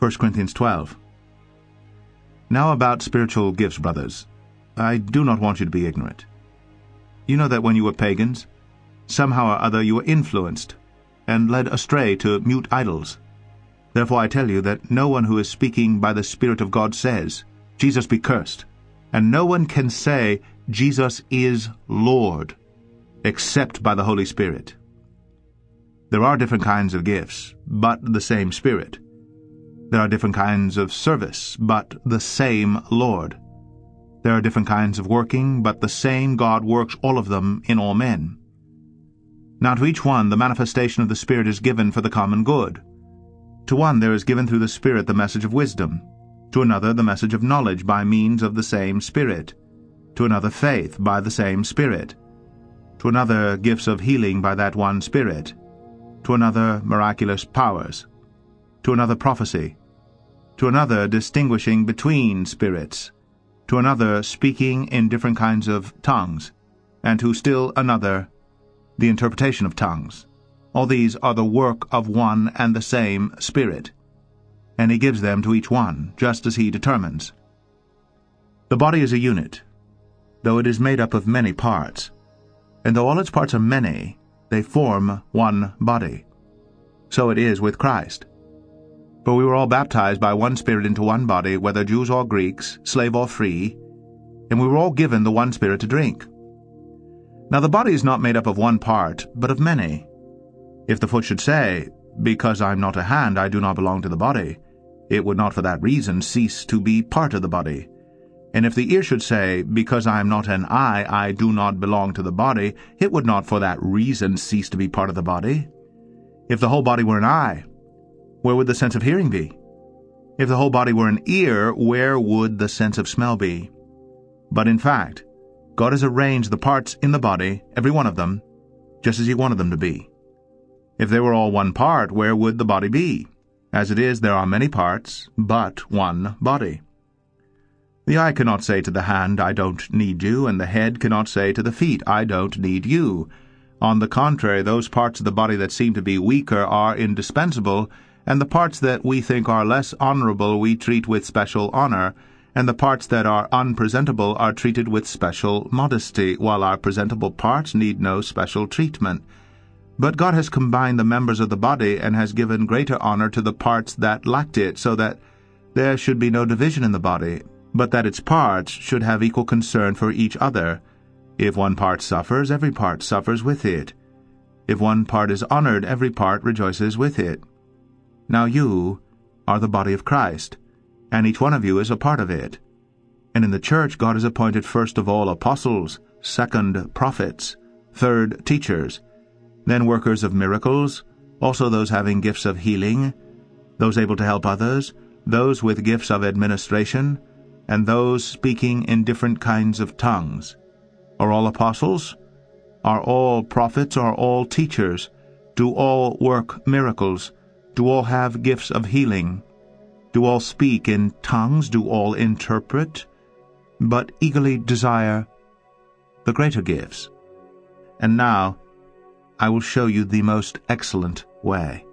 1 Corinthians 12. Now about spiritual gifts, brothers, I do not want you to be ignorant. You know that when you were pagans, somehow or other you were influenced and led astray to mute idols. Therefore I tell you that no one who is speaking by the Spirit of God says, Jesus be cursed, and no one can say, Jesus is Lord, except by the Holy Spirit. There are different kinds of gifts, but the same Spirit. There are different kinds of service, but the same Lord. There are different kinds of working, but the same God works all of them in all men. Now to each one the manifestation of the Spirit is given for the common good. To one there is given through the Spirit the message of wisdom, to another the message of knowledge by means of the same Spirit, to another faith by the same Spirit, to another gifts of healing by that one Spirit, to another miraculous powers, to another prophecy, to another distinguishing between spirits, to another speaking in different kinds of tongues, and to still another the interpretation of tongues. All these are the work of one and the same Spirit, and he gives them to each one, just as he determines. The body is a unit, though it is made up of many parts, and though all its parts are many, they form one body. So it is with Christ. For we were all baptized by one Spirit into one body, whether Jews or Greeks, slave or free, and we were all given the one Spirit to drink. Now the body is not made up of one part, but of many. If the foot should say, Because I am not a hand, I do not belong to the body, it would not for that reason cease to be part of the body. And if the ear should say, Because I am not an eye, I do not belong to the body, it would not for that reason cease to be part of the body. If the whole body were an eye, where would the sense of hearing be? If the whole body were an ear, where would the sense of smell be? But in fact, God has arranged the parts in the body, every one of them, just as he wanted them to be. If they were all one part, where would the body be? As it is, there are many parts, but one body. The eye cannot say to the hand, I don't need you, and the head cannot say to the feet, I don't need you. On the contrary, those parts of the body that seem to be weaker are indispensable, and the parts that we think are less honorable we treat with special honor, and the parts that are unpresentable are treated with special modesty, while our presentable parts need no special treatment. But God has combined the members of the body and has given greater honor to the parts that lacked it, so that there should be no division in the body, but that its parts should have equal concern for each other. If one part suffers, every part suffers with it. If one part is honored, every part rejoices with it. Now you are the body of Christ, and each one of you is a part of it. And in the church God has appointed first of all apostles, second prophets, third teachers, then workers of miracles, also those having gifts of healing, those able to help others, those with gifts of administration, and those speaking in different kinds of tongues. Are all apostles? Are all prophets? Are all teachers? Do all work miracles? Do all have gifts of healing? Do all speak in tongues? Do all interpret? But eagerly desire the greater gifts. And now I will show you the most excellent way.